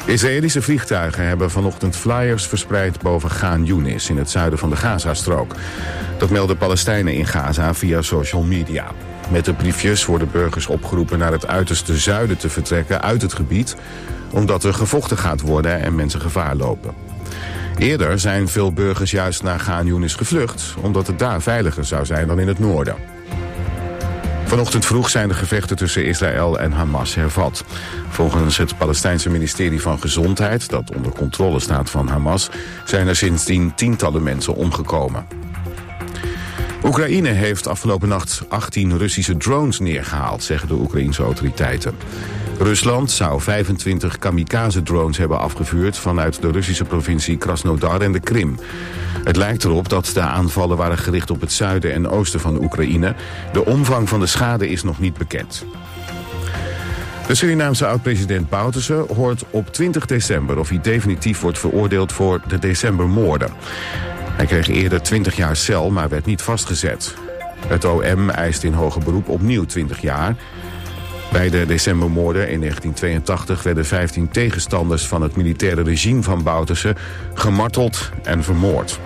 Israëlische vliegtuigen hebben vanochtend flyers verspreid boven Khan Yunis in het zuiden van de Gazastrook. Dat melden Palestijnen in Gaza via social media. Met de briefjes worden burgers opgeroepen naar het uiterste zuiden te vertrekken uit het gebied, omdat er gevochten gaat worden en mensen gevaar lopen. Eerder zijn veel burgers juist naar Khan Yunis gevlucht, omdat het daar veiliger zou zijn dan in het noorden. Vanochtend vroeg zijn de gevechten tussen Israël en Hamas hervat. Volgens het Palestijnse ministerie van Gezondheid, dat onder controle staat van Hamas, zijn er sindsdien tientallen mensen omgekomen. Oekraïne heeft afgelopen nacht 18 Russische drones neergehaald, zeggen de Oekraïense autoriteiten. Rusland zou 25 kamikaze-drones hebben afgevuurd vanuit de Russische provincie Krasnodar en de Krim. Het lijkt erop dat de aanvallen waren gericht op het zuiden en oosten van Oekraïne. De omvang van de schade is nog niet bekend. De Surinaamse oud-president Bouterse hoort op 20 december of hij definitief wordt veroordeeld voor de decembermoorden. Hij kreeg eerder 20 jaar cel, maar werd niet vastgezet. Het OM eist in hoger beroep opnieuw 20 jaar. Bij de decembermoorden in 1982 werden 15 tegenstanders van het militaire regime van Bouterse gemarteld en vermoord.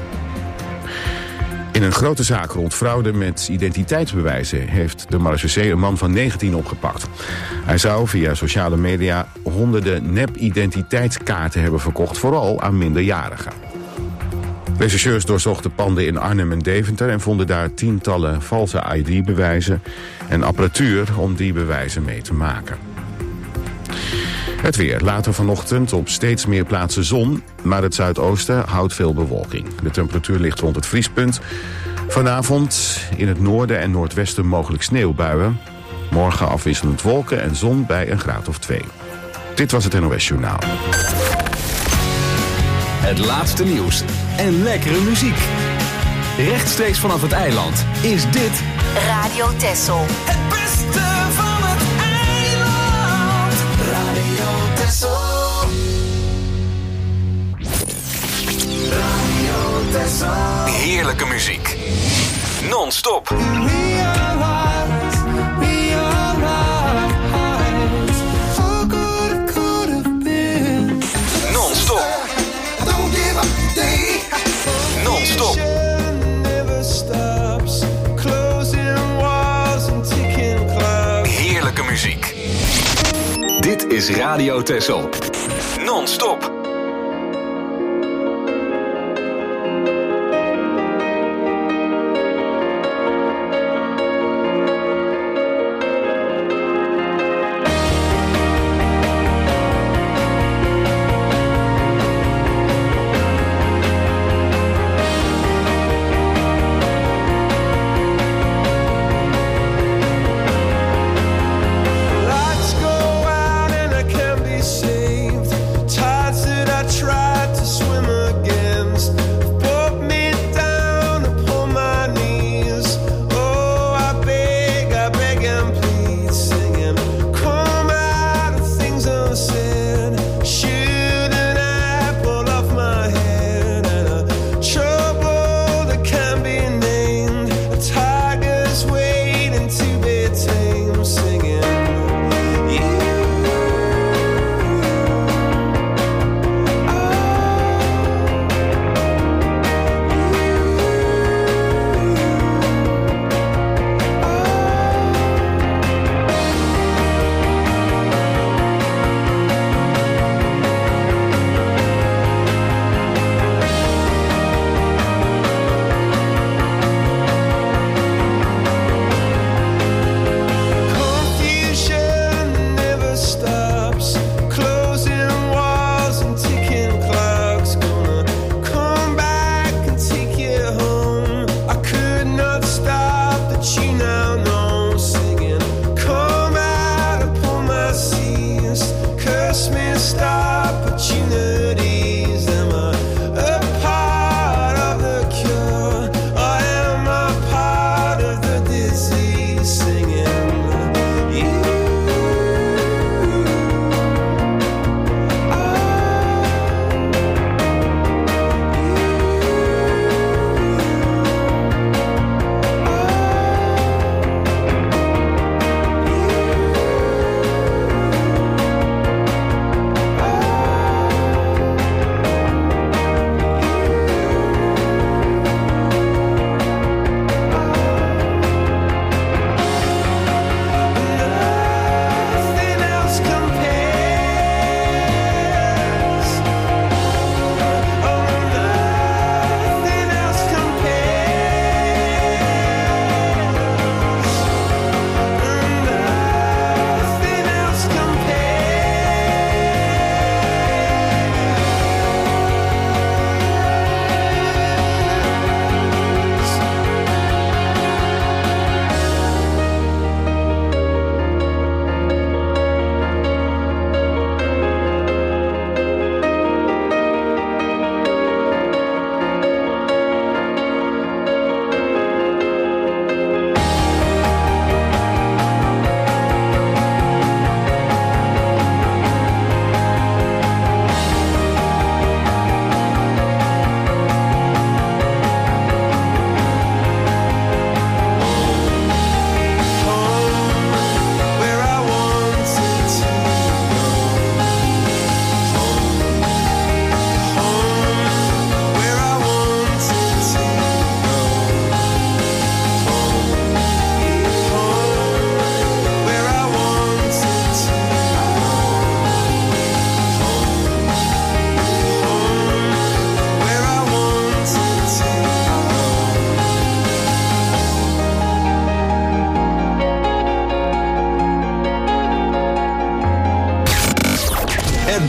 In een grote zaak rond fraude met identiteitsbewijzen heeft de marechaussee een man van 19 opgepakt. Hij zou via sociale media honderden nep-identiteitskaarten hebben verkocht, vooral aan minderjarigen. Rechercheurs doorzochten panden in Arnhem en Deventer en vonden daar tientallen valse ID-bewijzen en apparatuur om die bewijzen mee te maken. Het weer. Later vanochtend op steeds meer plaatsen zon, maar het zuidoosten houdt veel bewolking. De temperatuur ligt rond het vriespunt. Vanavond in het noorden en noordwesten mogelijk sneeuwbuien. Morgen afwisselend wolken en zon bij een graad of 2. Dit was het NOS Journaal. Het laatste nieuws en lekkere muziek. Rechtstreeks vanaf het eiland is dit Radio Texel. Het beste van het eiland. Radio Texel. Radio Texel. heerlijke muziek. Non-stop. Non-stop. Non-stop. Heerlijke muziek. Dit is Radio Texel. Non-stop.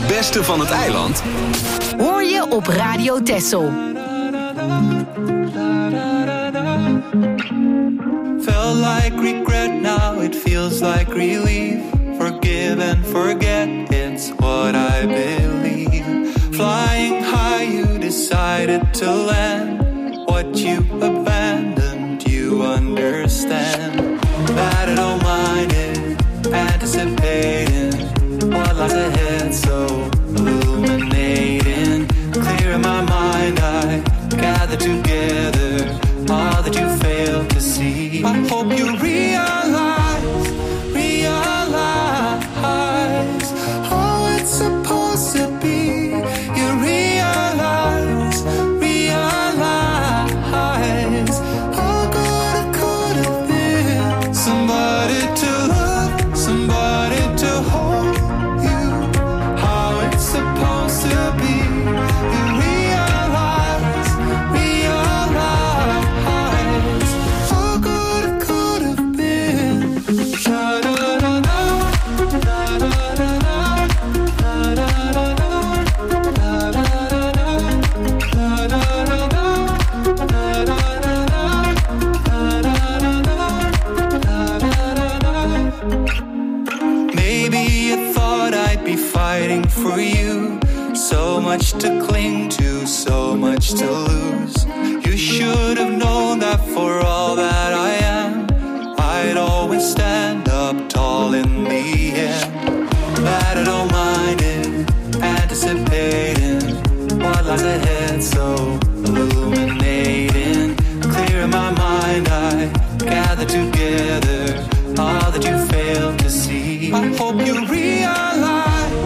Het beste van het eiland hoor je op Radio Texel. Felt like regret, now it feels like relief. Forgive and forget, it's what I believe. Flying high, you decided to land. What you abandoned, you understand. That I don't mind it, anticipating what lies ahead, so illuminating. Clear in my mind, I gather together all that you failed to see. I hope you realize how it's supposed to be. You realize how good it could have been. Somebody to love, somebody to hold you. How it's supposed to be. You realize how good it could have been. Fighting for you, so much to cling to, so much to lose. You should have known that for all that I am, I'd always stand up tall in the end. That I don't mind it, anticipating what lies ahead, so illuminating. Clear in my mind, I gather together all that you failed to see. I hope you realize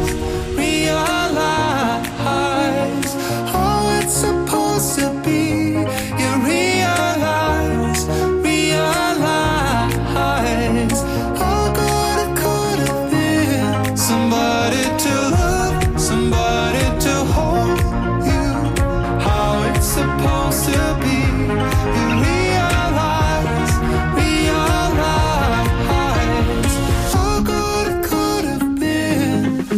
how it's supposed to be. You realize how good it could have been. Somebody to love, somebody to hold you. How it's supposed to be. You realize how good it could have been.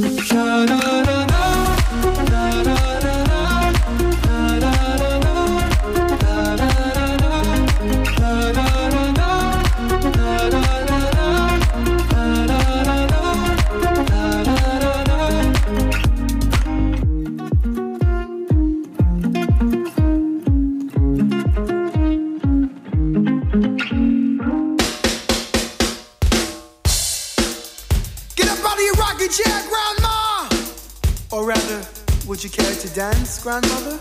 chair, Grandma! Or rather, would you care to dance, Grandmother?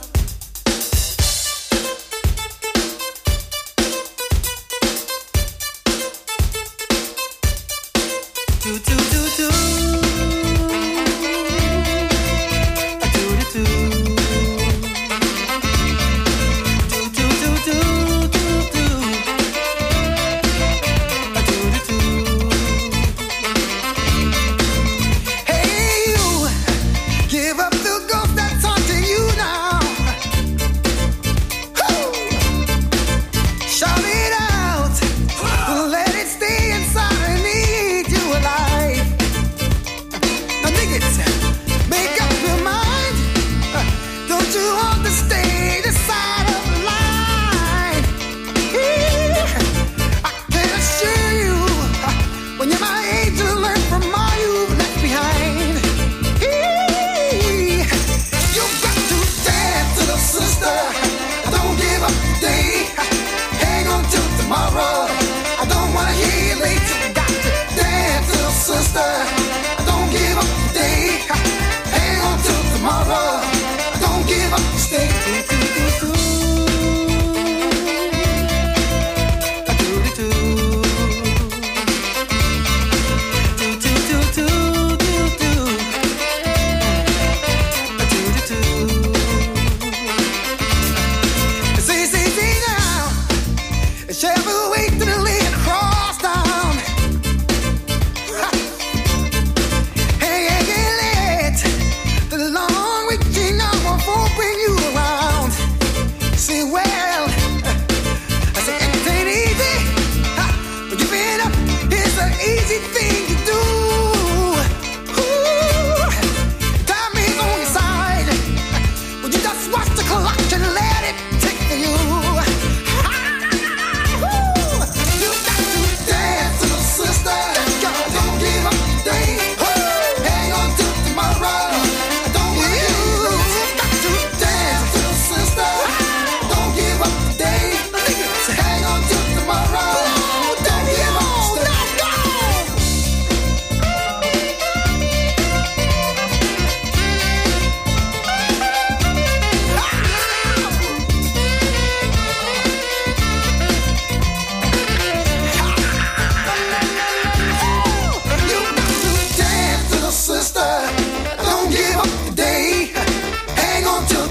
Do, do, do, do. Give up the ghost that's haunting you now.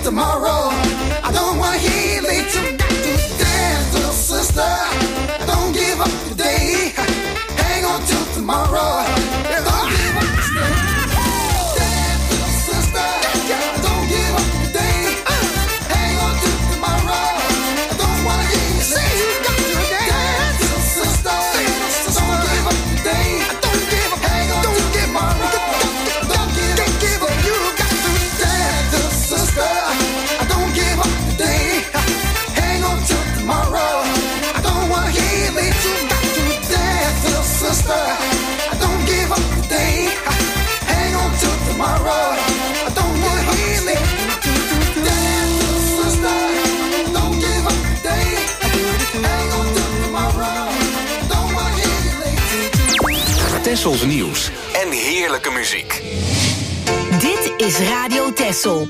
tomorrow. I don't wanna hear late to dance, little sister. Don't give up today. Hang on till tomorrow. Don't give up today. Dance, little sister. Don't give up today. Hang on till tomorrow. I don't wanna hear you say you got to dance, little sister. Don't give up today. Don't give up. Hang on till tomorrow. Don't give up. You got to dance, little sister. Don't give up today. Hang on till tomorrow. I don't wanna hear late. You got to dance, little sister. Don't give up today. Hang on till tomorrow. I don't wanna hear late. Dance, little sister. Don't give up today. Hang on till tomorrow. Don't wanna hear late. Tessels nieuws en heerlijke muziek. Dit is Radio Tessel.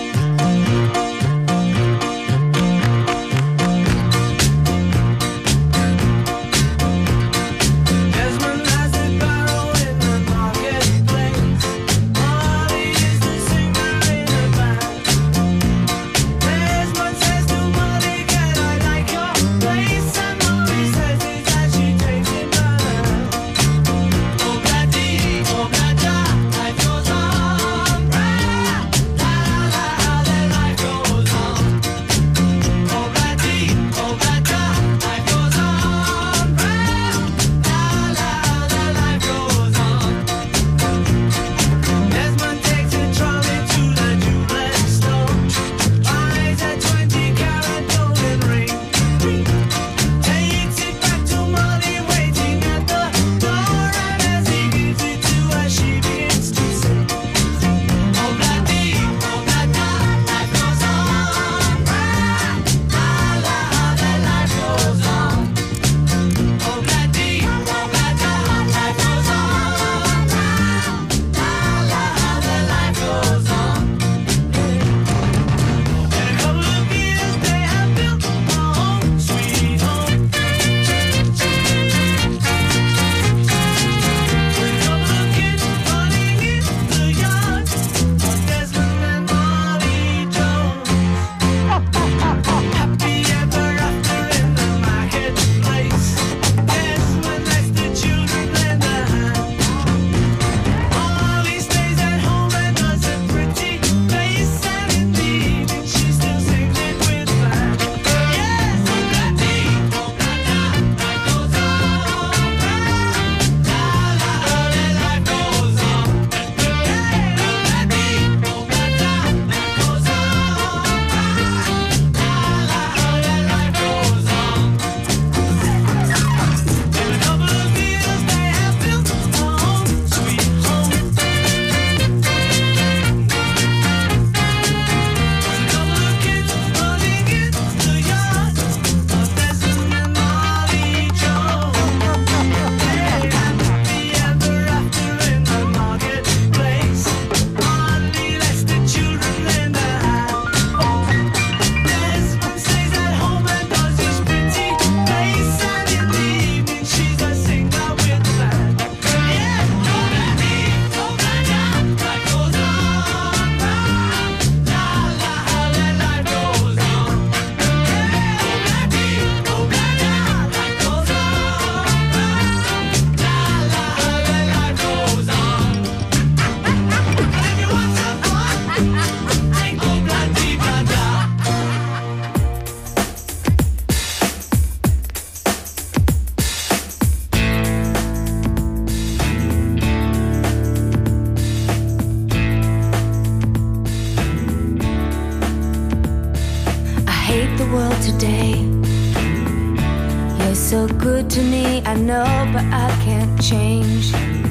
so good to me, I know, but I can't change.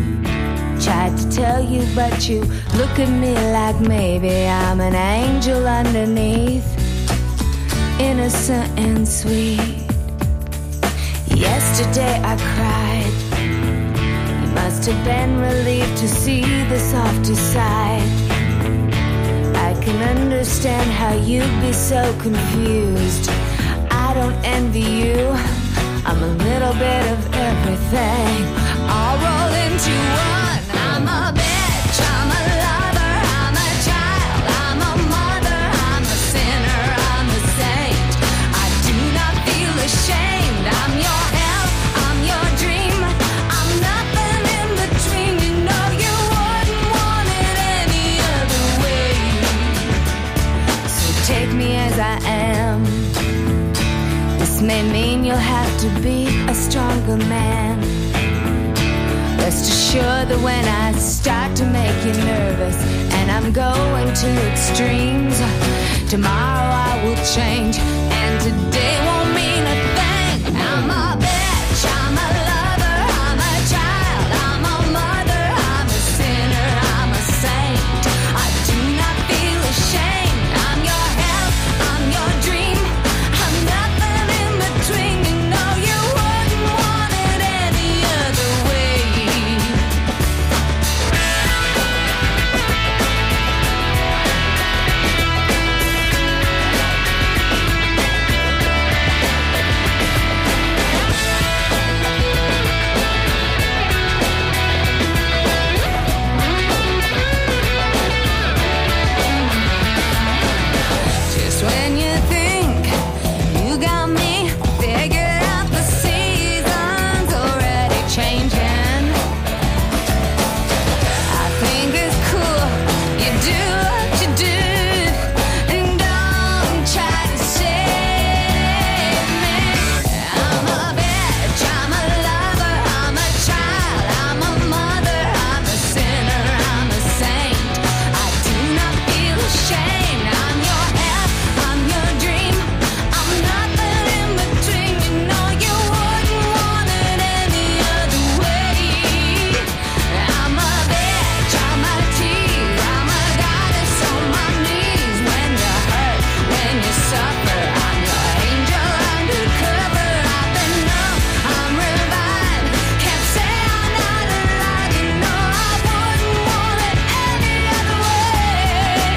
Tried to tell you, but you look at me like maybe I'm an angel underneath, innocent and sweet. Yesterday I cried. You must have been relieved to see the softer side. I can understand how you'd be so confused. I don't envy you. I'm a little bit of everything, all rolled into one. I'm a bitch, I'm a lover, I'm a child, I'm a mother, I'm a I am. This may mean you'll have to be a stronger man. Rest assured that when I start to make you nervous and I'm going to extremes, tomorrow I will change and today won't mean a thing. I'm a bitch, I'm a lover, I'm a child, I'm a mother, I'm a sinner, I'm a saint. I do not feel ashamed. I'm your hell, I'm your dream, I'm nothing in between. You know you wouldn't want it any other way. When you think you got me figured out, the season's already changing. I think it's cool you do what you do, and don't try to save me. I'm a bitch, I'm a lover, I'm a child, I'm a mother, I'm a sinner, I'm a saint. I do not feel ashamed. I'm your hell, I'm your dream, I'm nothing in between. You know you wouldn't want it any other way. I'm a bitch, I'm a tease, I'm a goddess on my knees. When you hurt, when you suffer, I'm your angel undercover. I've been numb, I'm revived, can't say I'm not alive. You know I wouldn't want it any other way.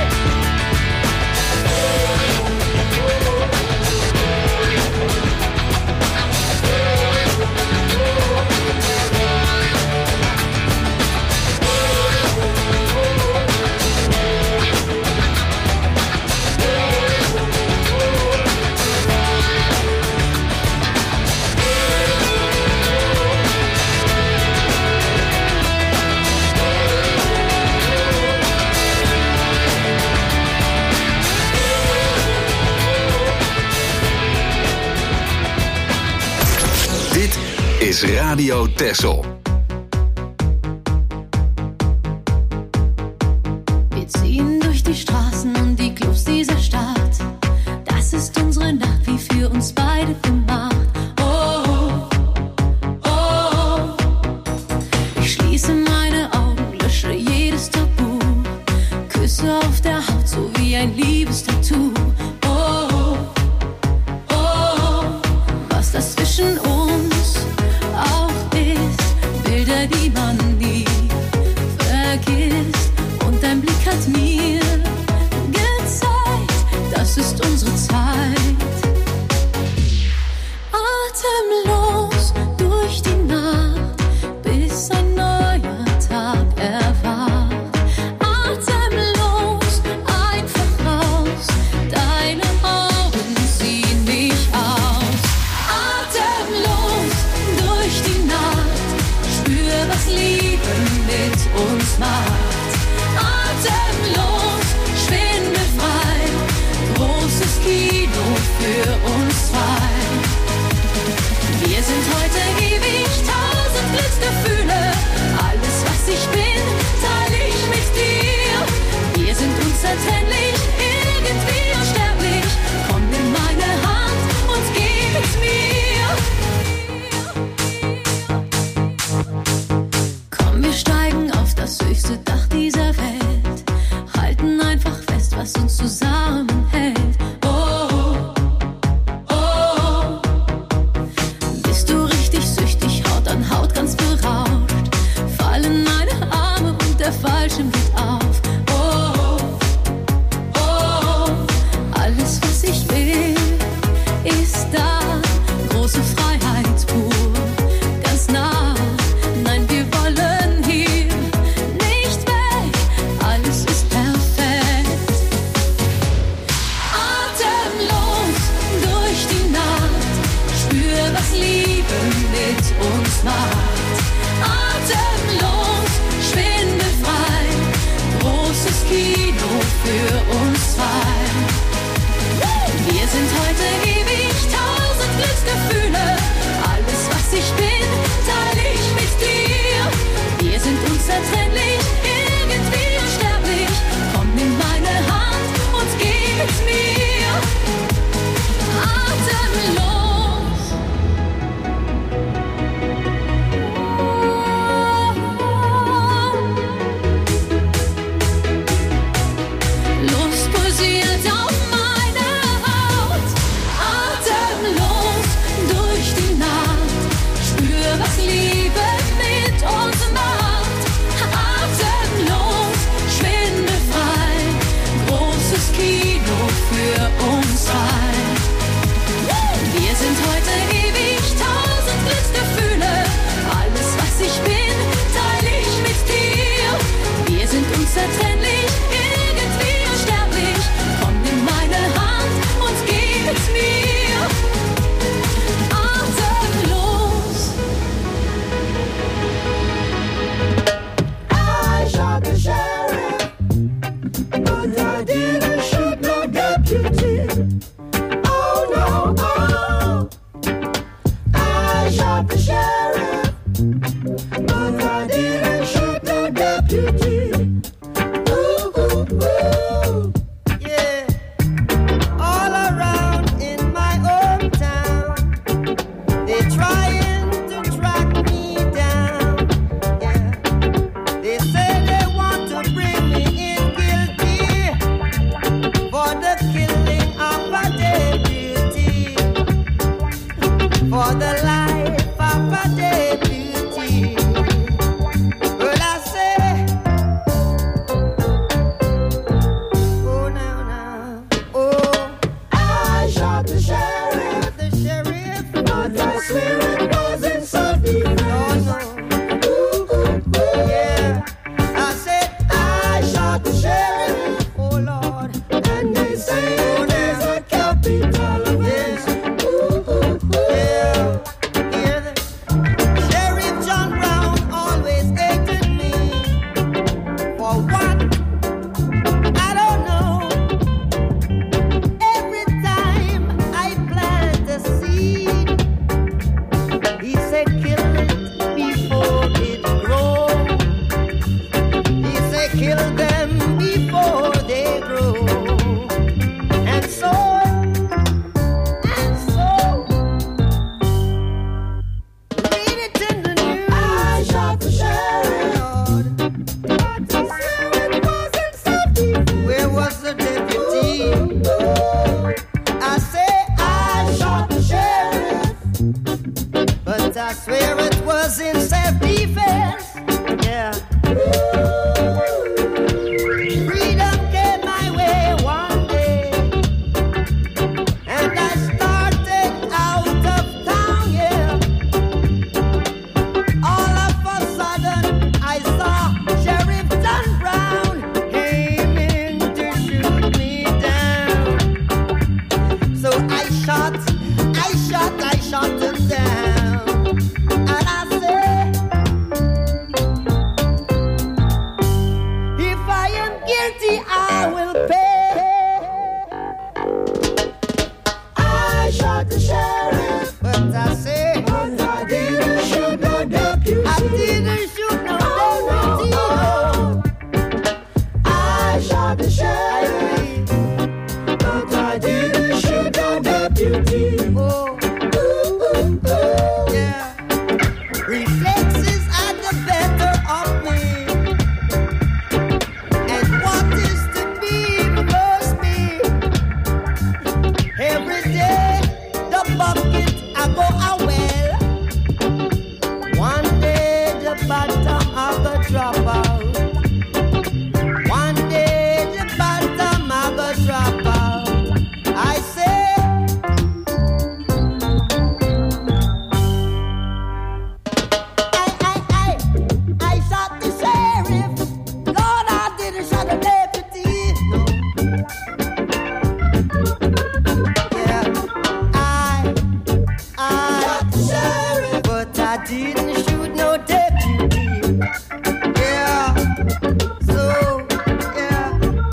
Dit is Radio Texel. Wir ziehen durch die Straßen und die Clubs dieser Stadt. Das ist unsere Nacht, wie für uns beide gemacht. Oh, oh, oh. Ich schließe meine Augen, lösche jedes Tabu. Küsse auf der Haut, so wie ein Liebestattoo. Oh, oh, oh. Was das zwischen uns auch ist, Bilder, die man nie vergisst. Und dein Blick hat mir gezeigt, das ist unsere Zeit. Atemlos durch die Nacht, bis ein neuer Tag erwacht. Atemlos, einfach raus, deine Augen ziehen mich aus. Atemlos durch die Nacht, spür, was Liebe mit uns macht. Atemlos, schwindelfrei, großes Kino für uns zwei. Wir sind heute ewig, 1000 Glücksgefühle. Alles, was ich bin, teile ich mit dir. Wir sind unzertrennlich, irgendwie unsterblich. Komm, nimm meine Hand und gib es mir. Komm, wir steigen auf das höchste Dach dieser Welt. Halten einfach fest, was uns zusammenhält. Oh, oh, oh. Bist du richtig süchtig, Haut an Haut ganz berauscht. Fallen meine Arme und der Fallschirm geht auf. Oh, oh, oh. Alles, was ich will, ist da. Große Freiheit pur, ganz nah. Nein, wir wollen hier nicht weg. Alles ist perfekt. Atemlos durch die Nacht, spür, was Liebe mit uns macht. Atemlos, schwindelfrei, großes Kino für uns zwei. I didn't shoot no deputy. Oh no, oh, I shot the sheriff, but I didn't shoot no deputy. Ooh, ooh, ooh. Yeah, all around in my hometown, they're trying to track me down. Yeah, they say they want to bring me in guilty for the killing of a deputy, for the life of a deputy. But I say, oh now, oh, I shot the sheriff, but I swear it wasn't self-defense. no. Ooh, ooh, ooh. Yeah, I said, I shot the sheriff, oh Lord, and they say there's a capital offense. Ooh, ooh, ooh. yeah, hear the Sheriff John Brown always hated me. For what? I don't know. Every time I plant a seed, he said kill it before it grows. He said kill them before they grow. And so, read it in the news. I shot the sheriff, Lord, but I swear it wasn't self-defense. where was the deputy? I say I shot the sheriff, but I swear it was in self-defense. Yeah. Freedom came my way one day, and I started out of town, yeah. All of a sudden, I saw Sheriff John Brown aiming to shoot me down. So I shot him down. And I said, if I am guilty, I will pay. I shot the sheriff, But I say, but I didn't shoot no deputy. I didn't shoot no deputy. I shot the sheriff, but I didn't shoot no deputy. Oh, Ooh, ooh, ooh. yeah. Reflexes are the better of me. And what is to be must be. Every day, the bucket I go a well. One day, the bottom I go drop out. One day, the bottom I go drop out. I say, I shot the sheriff. Lord, I didn't shot the deputy. No. Yeah, I shot the sheriff, but I didn't shoot no deputy. Yeah, so yeah.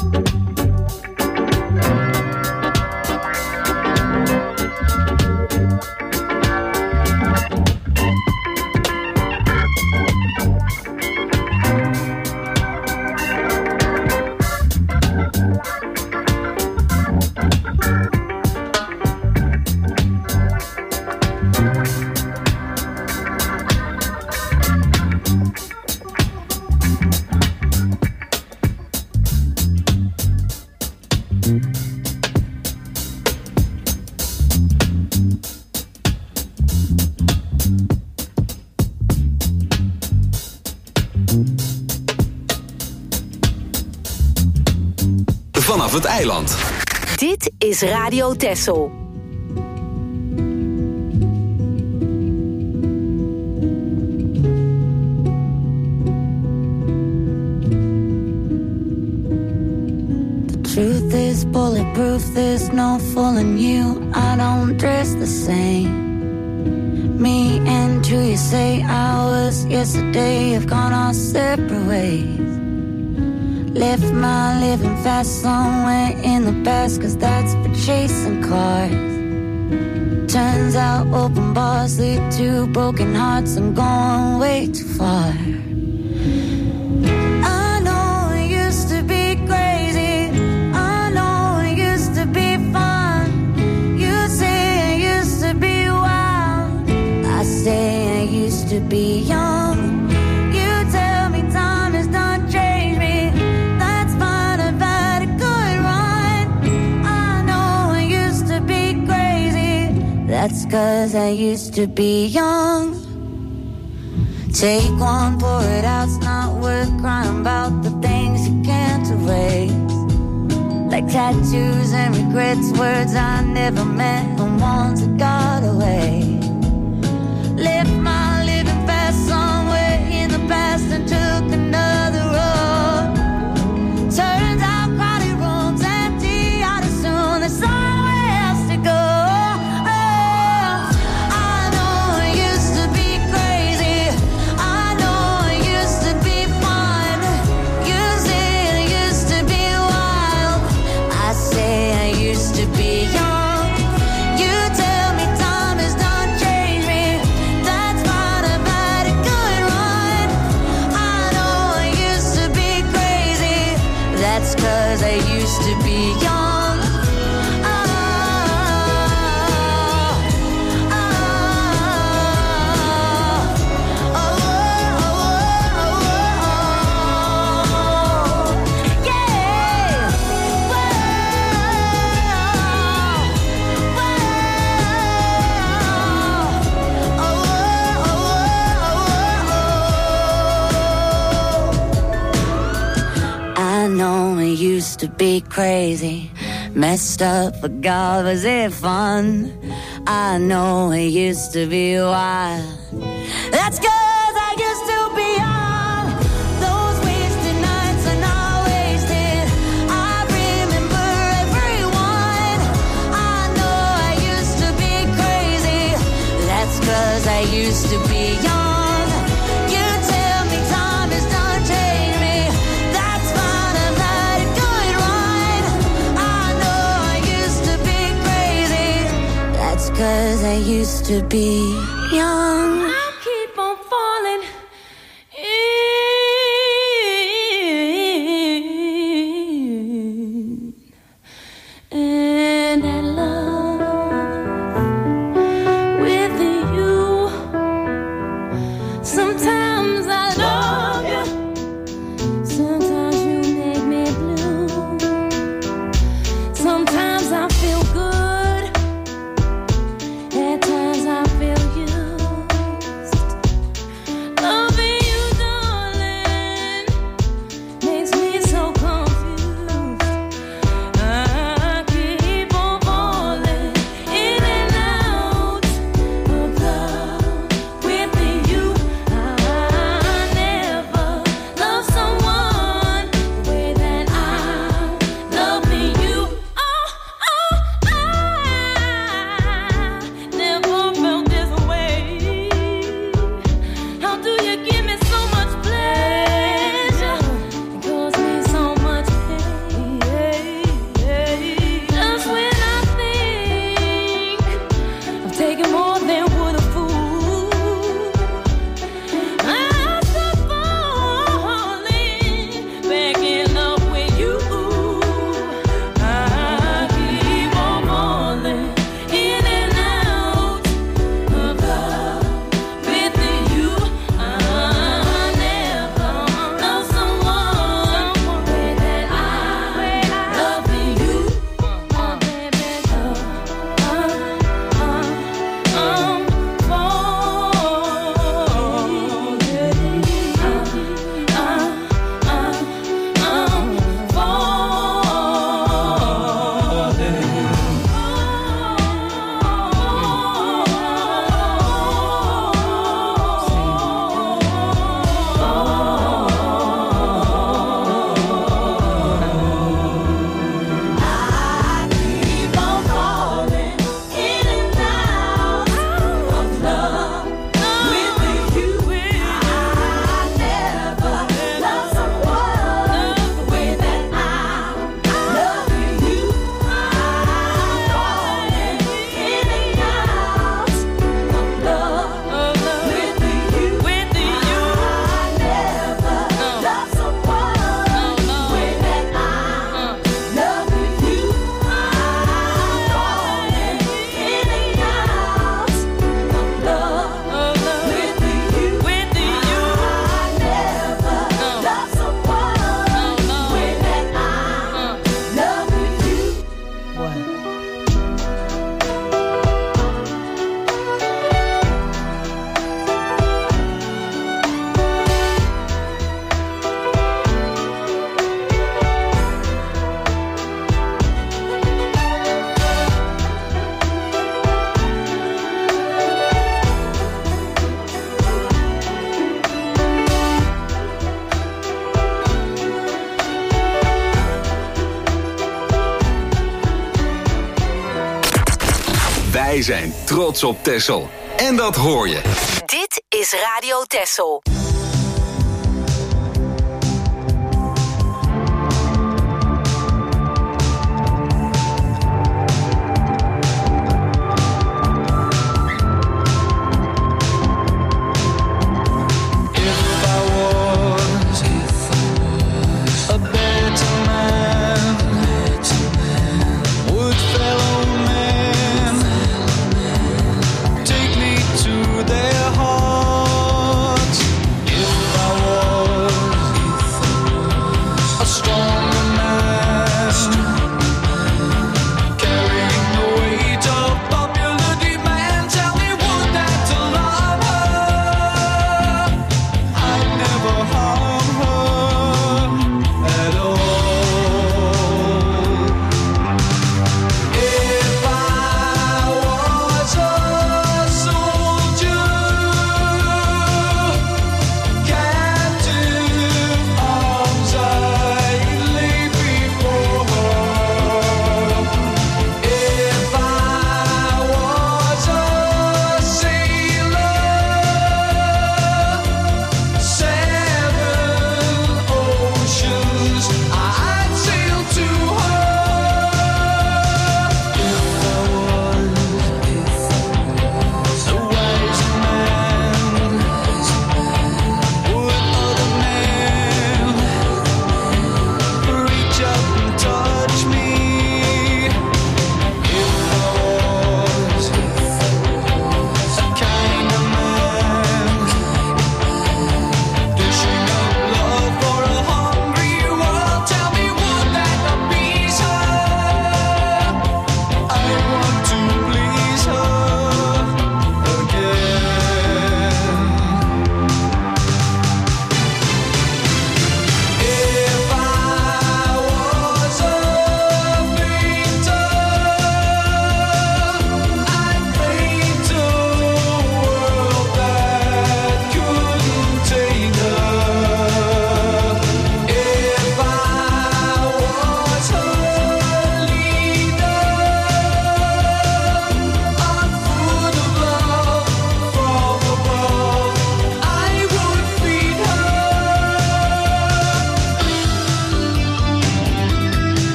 Vanaf het eiland. Dit is Radio Texel. Truth is bulletproof, there's no fooling you. I don't dress the same. Me and who you say I was yesterday have gone our separate ways. Left my living fast somewhere in the past, 'cause that's for chasing cars. Turns out open bars lead to broken hearts. I'm going way too far. I know it used to be crazy. I know it used to be fun. You say it used to be wild. I say I used to be young. You tell me time has done changed me. That's fine, I've had a good run. I know I used to be crazy. That's 'cause I used to be young. Take one, pour it out, it's not worth crying about the things you can't erase. Like tattoos and regrets, words I never meant, the ones that got away. Left my living fast somewhere in the past and took another road. Turns out crowded rooms empty out as soon, there's somewhere else to go. Used to be crazy, messed up, but God, was it fun? I know it used to be wild. That's 'cause I used to be young. Those wasted nights are not wasted. I remember everyone. I know I used to be crazy. That's 'cause I used to be young. Cause I used to be young. I keep on falling in, and I love with you. Sometimes I love you, sometimes you make me blue. Sometimes I feel good, at times I feel used. Wij zijn trots op Texel. En dat hoor je. Dit is Radio Texel. Take me to their hearts.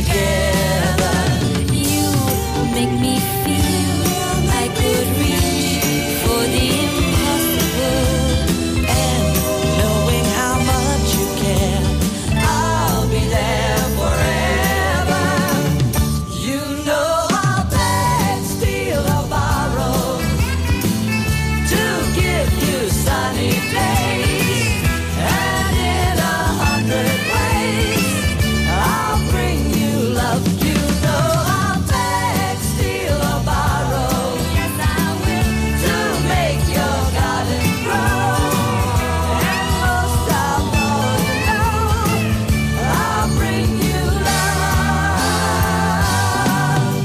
together. You make me feel I could reach for the impossible. And knowing how much you care, I'll be there forever. You know I'll beg, steal or borrow to give you sunny days. And in 100 ways, I'll bring you love. You know I'll beg, steal or borrow. Yes, I will. To make your garden grow. And most of all, you know, I'll bring you love.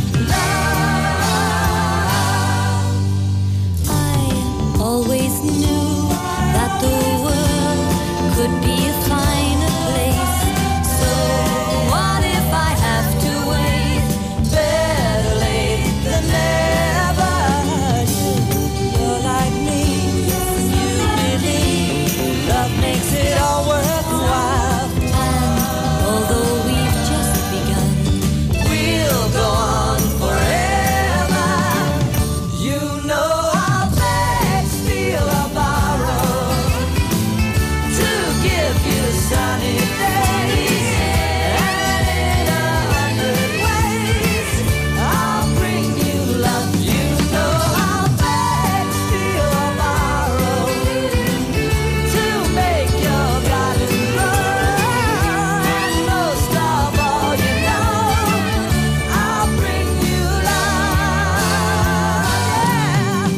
I always knew that the world could be a finer place. So what if I have to wait? Better late than never. You're like me, you believe love makes it all worthwhile. And although we've just begun, we'll go on forever. You know I'll beg, steal or borrow to give you sunny days. And in 100 ways, I'll bring you love. You know I'll beg, steal or borrow to make your garden grow. And most of all, you know, I'll bring you love.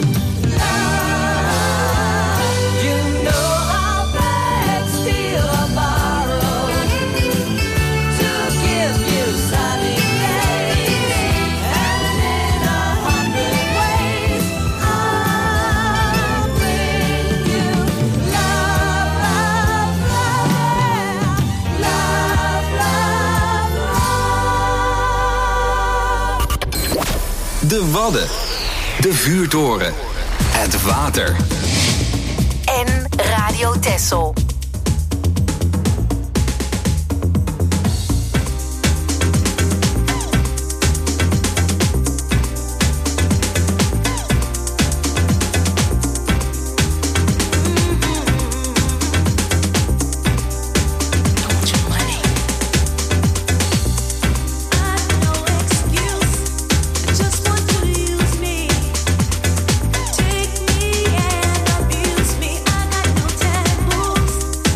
You know I'll beg, steal or borrow to give you sunny days. And in 100 ways, I'll bring you love, love, love, love, love. De Wadden. De vuurtoren. Het water. En Radio Texel. Take me and abuse me. I got no taboos.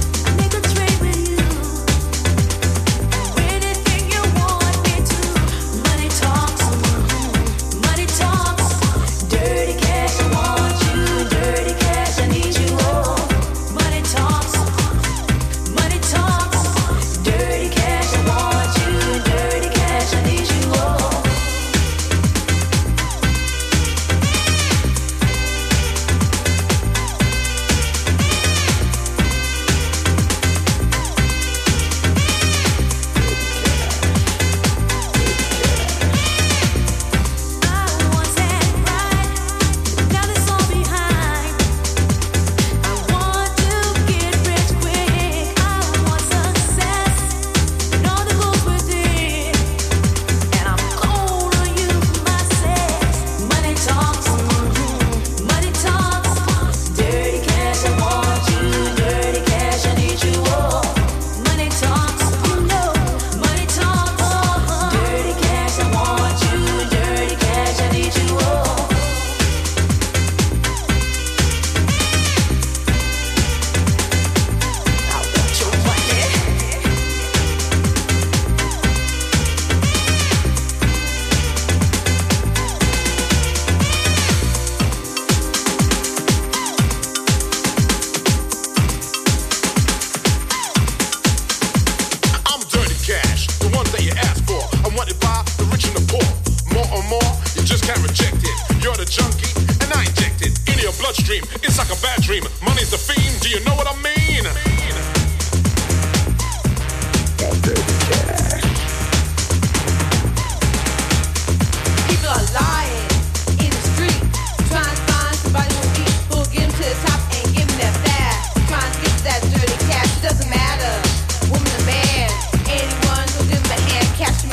bloodstream. It's like a bad dream. Money's the fiend. Do you know what I mean? People are lying in the street, trying to find somebody who'll get them to the top and give them that fast. Trying to get that dirty cash. It doesn't matter, woman or man. Anyone who'll give them a hand, cash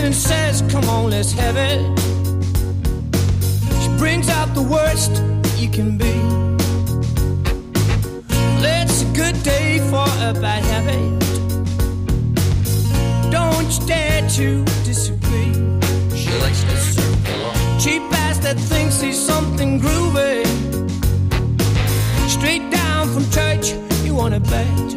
and says, come on, let's have it. She brings out the worst you can be. It's a good day for a bad habit. Don't you dare to disagree. She likes to circle. Cheap ass that thinks he's something groovy. Straight down from church, you wanna bet.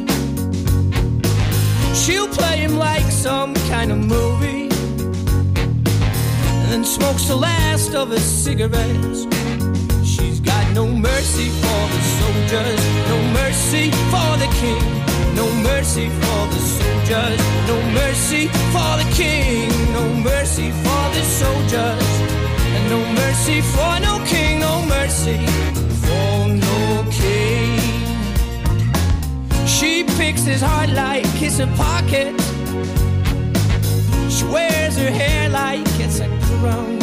She'll play him like some kind of movie, and then smokes the last of his cigarettes. She's got no mercy for the soldiers, no mercy for the king, no mercy for the soldiers, no mercy for the king, no mercy for the soldiers, and no mercy for no king, no mercy for no king. She picks his heart like it's a pocket. She wears her hair like it's a crown.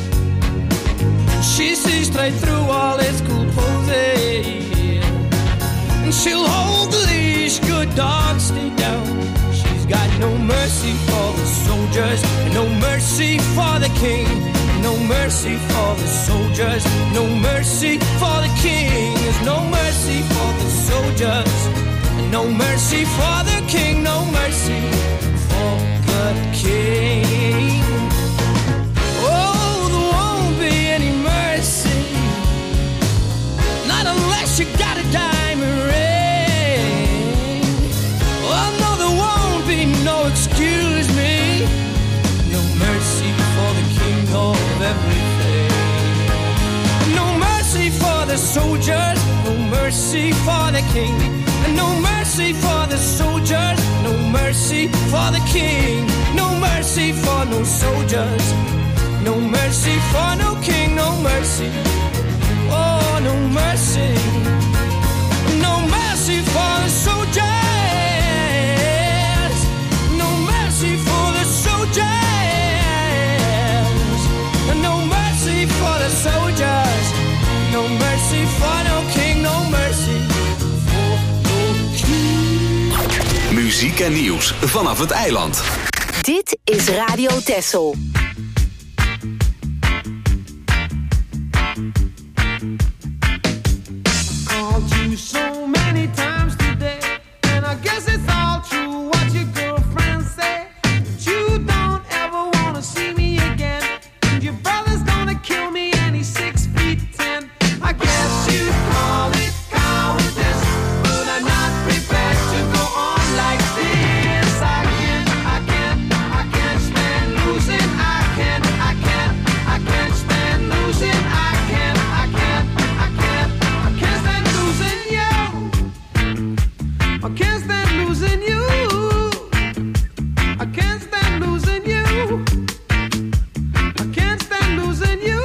She sees straight through all his cool poses, and she'll hold the leash, good dog, stay down. She's got no mercy for the soldiers, no mercy for the king, no mercy for the soldiers, no mercy for the king. There's no mercy for the soldiers, no mercy for the king, no mercy for the king. Oh, there won't be any mercy, not unless you got a diamond ring. Oh no, there won't be no excuse me, no mercy for the king of everything. No mercy for the soldiers, no mercy for the king, and no mercy for the soldiers, no mercy for the king, no mercy for no soldiers, no mercy for no king, no mercy, oh no mercy, no mercy for the soldiers, no mercy for the soldiers, no mercy for the soldiers, no mercy for no king, no mercy. Muziek en nieuws vanaf het eiland. Dit is Radio Texel. Called you so many times today, and I guess it's all true what your girlfriend say. But you don't ever want to see me again, and your brother's gonna kill me and he's 6'10". I guess you call it cowardice, but I'm not prepared to go on like this. I can't stand losing. I can't stand losing. I can't stand losing you. I can't stand losing you. I can't stand losing you. I can't stand losing you.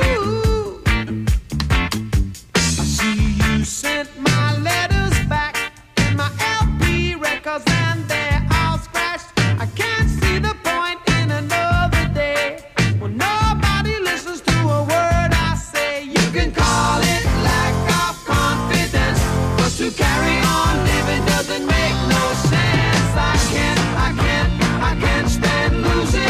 I see you sent my letters back and my LP records, and they're all scratched. I can't see the point in another day when nobody listens to a word I say. You can call it lack of confidence, but to carry on living doesn't make no sense. I can't stand losing.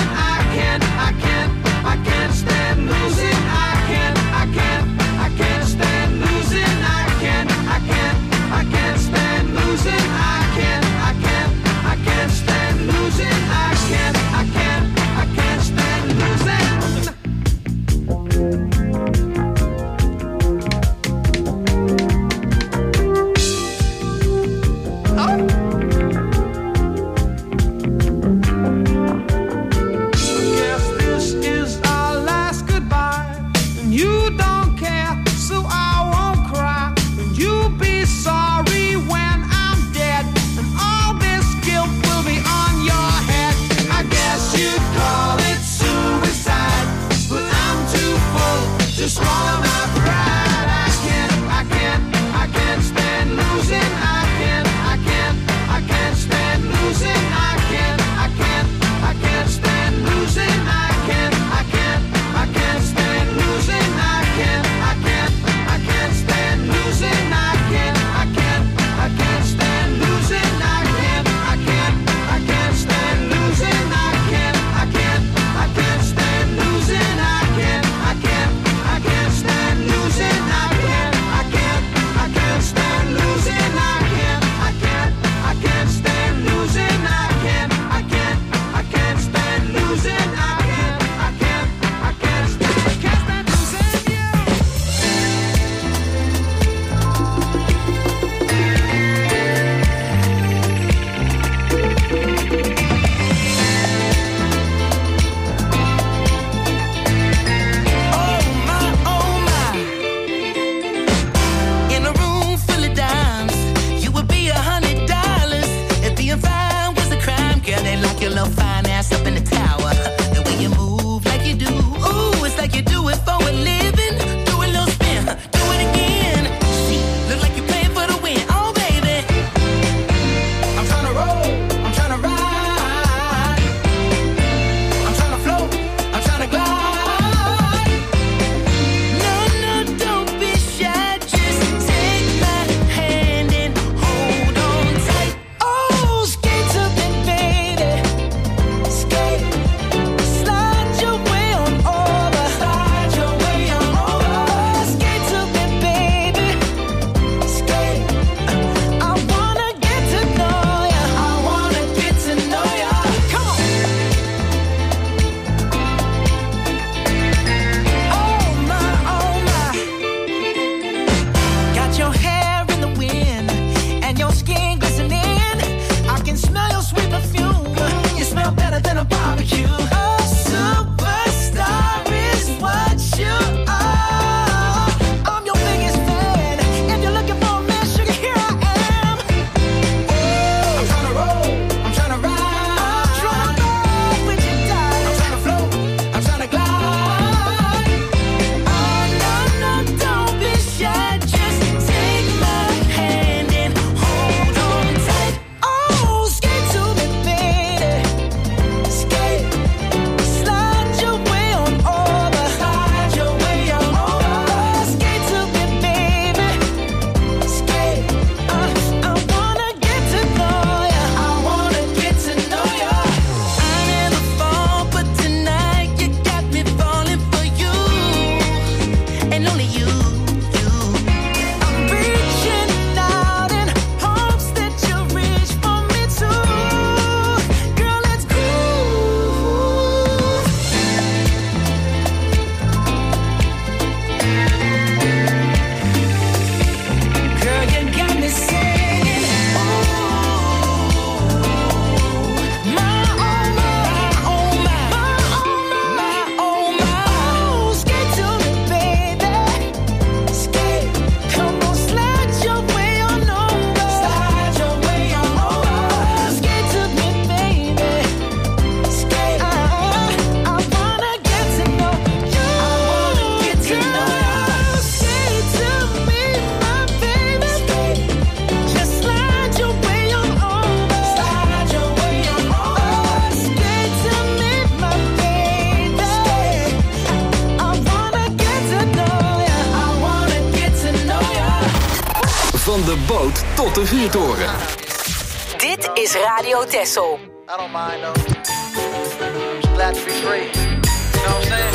boot tot de vuurtoren. Dit is Radio Texel. I don't mind though. I'm just glad to be free. You know what I'm saying?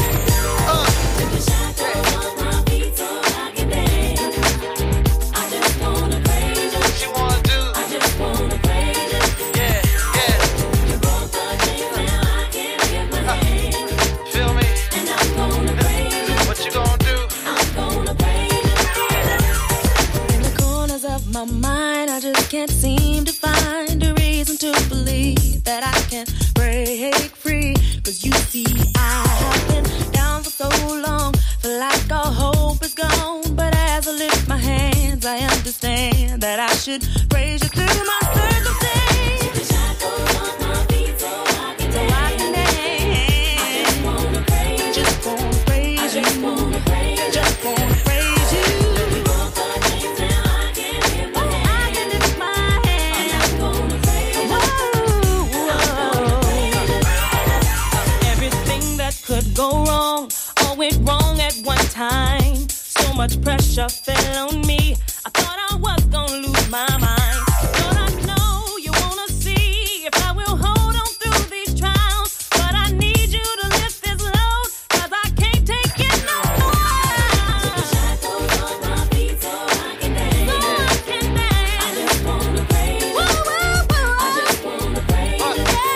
My mind, I just can't seem to find a reason to believe that I can break free. Cause you see, I have been down for so long, feel like all hope is gone. But as I lift my hands, I understand that I should praise you through my circumstance. Take the shackles off my feet so I can dance. I just wanna praise you. Just wanna praise you. Just wanna praise you. Just wanna praise you. Go wrong, all went wrong at one time. So much pressure fell on me. I thought I was gonna lose my mind. Thought I know you wanna see if I will hold on through these trials. But I need you to lift this load, cause I can't take it no more. Take the shackles off my feet so I can dance. So I can dance. I just wanna praise you. I just wanna praise you.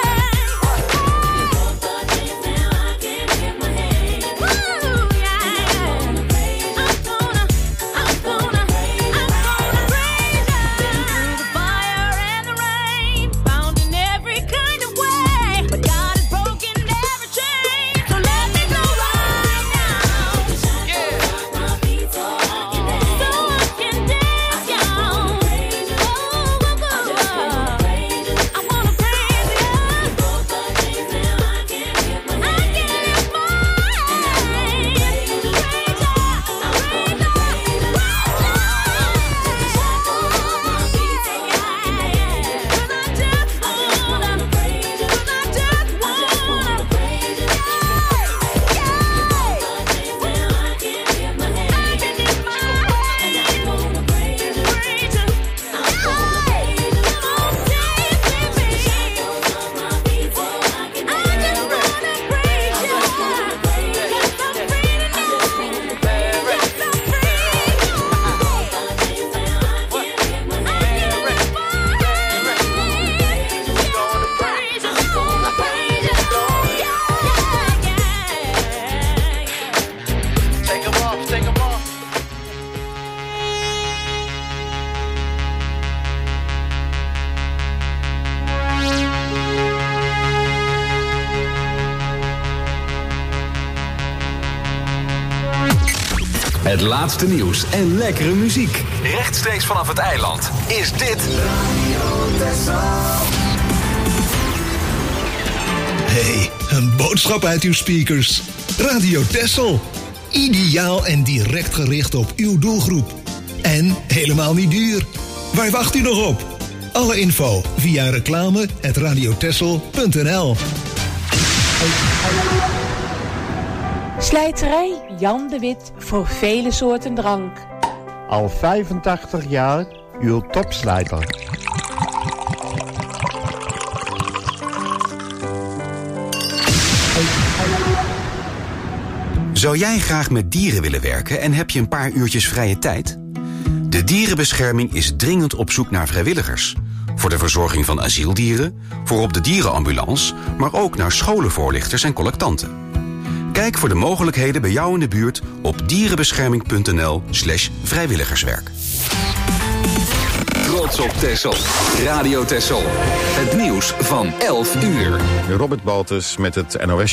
Het laatste nieuws en lekkere muziek. Rechtstreeks vanaf het eiland is dit... Hey, een boodschap uit uw speakers. Radio Texel. Ideaal en direct gericht op uw doelgroep. En helemaal niet duur. Waar wacht u nog op? Alle info via reclame@radiotexel.nl. Slijterij Jan de Wit voor vele soorten drank. Al 85 jaar uw topslijter. Zou jij graag met dieren willen werken en heb je een paar uurtjes vrije tijd? De Dierenbescherming is dringend op zoek naar vrijwilligers. Voor de verzorging van asieldieren, voor op de dierenambulance, maar ook naar scholenvoorlichters en collectanten. Kijk voor de mogelijkheden bij jou in de buurt op dierenbescherming.nl/vrijwilligerswerk. Trots op Texel. Radio Texel. Het nieuws van 11 uur. Robert Baltus met het NOS.